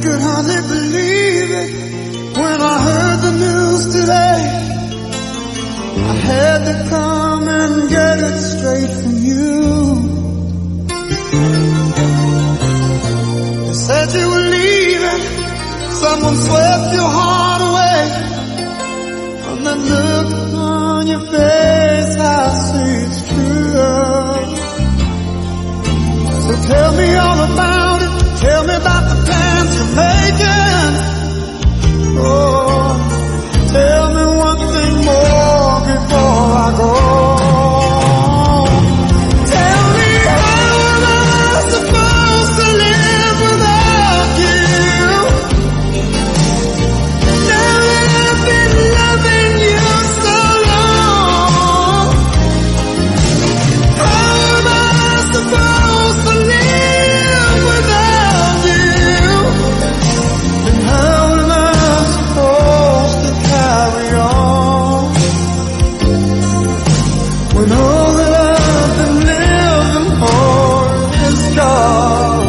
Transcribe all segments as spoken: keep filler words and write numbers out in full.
could hardly believe it when I heard the news today. I had to come and get it straight from you. They said you were leaving, someone swept your heart away. From that look on your face, I see it's true. So tell me all about it, tell me about the plans you're making. Oh, tell me one thing more before I go. Tell me, how am I supposed to live without you? Now that I've been loving you so long, how am I supposed to live without you? And how am I supposed to carry on when all that I've been living for is gone?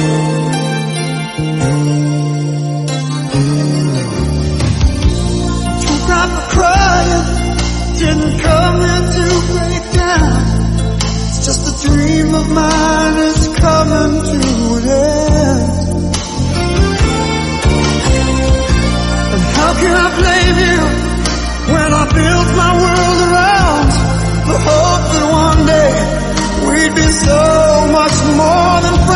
Too proper crying, didn't come here to break down. It's just a dream of mine, it's coming to an end. And how can I blame you when I built my world around the hope that one day we'd be so much more than friends?